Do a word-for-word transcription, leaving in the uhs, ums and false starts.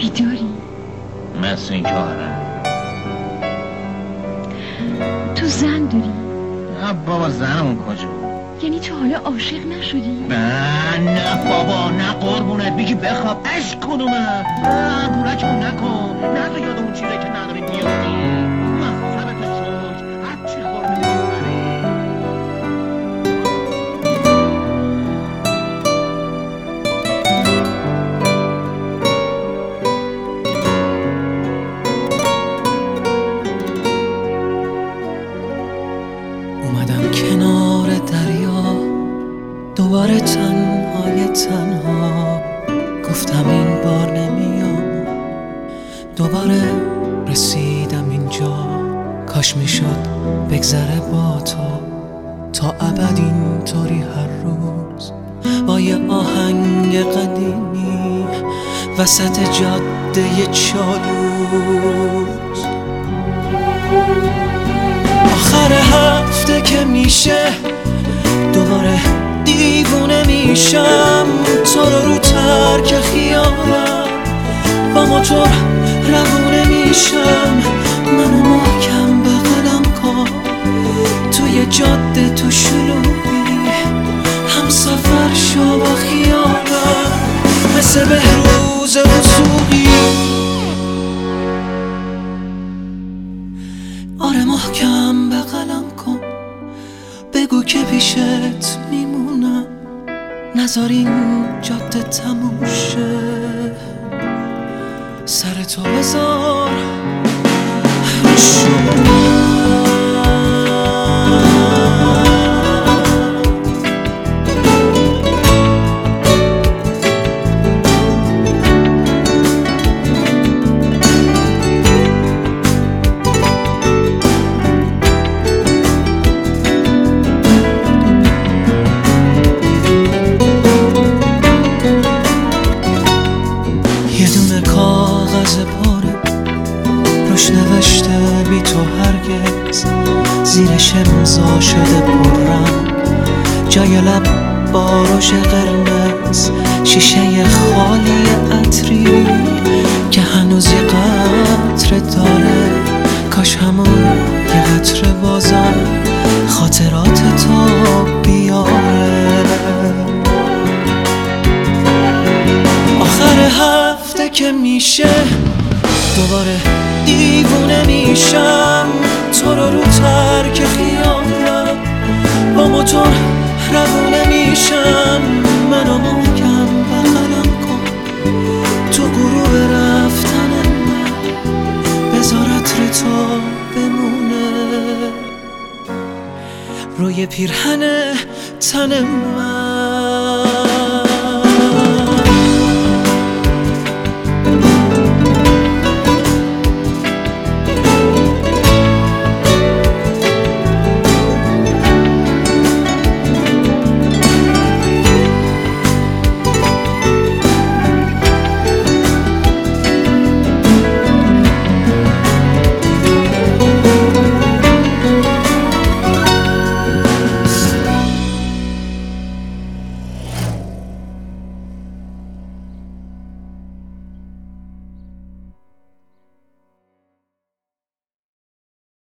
بیداری؟ مثل این که آره. تو زن داری؟ نه بابا زنمون کجا؟ یعنی تو حالا عاشق نشدی؟ نه نه بابا نه قربونت بگی بخواب اش کدومه؟ نه بورکمون نکن نه تو یاد اون چیزه که نداری بیافتی مصابت شد هر چی خورده میبری. اومدم کنار دریا دوباره تنهای تنها، گفتم این بار نمیام، دوباره رسیدم اینجا. کاش میشد بگذره با تو تا ابد اینطوری هر روز با یه آهنگ قدیمی وسط جاده چالوس. آخر هفته که میشه دوباره دیوونه میشم، تو رو رو ترک خیالم با موتور روونه میشم. منو محکم بغلم کن توی جاده تو شلوغی، هم سفر شو با خیالم مثل بهروز وثوقی. آره محکم بغلم کن بگو که پیشت میمونم، نذار این جاده تموم شه، سر تو بذار یه دونه کاغذ پاره روش نوشته بی تو هرگز، زیرش امضا شده پررنگ جای لب با رژ قرمز، شیشه خالی عطری که هنوز یه قطره داره. کاش همون یه قطره بازم خاطرات تو بیاره. آخر هفته که میشه دوباره دیوونه میشم، تو رو رو ترک خیالم با موتور روونه میشم. منو محکم بغلم کن تو غروب رفتن من، بذار عطر تو بمونه روی پیرهن تن من.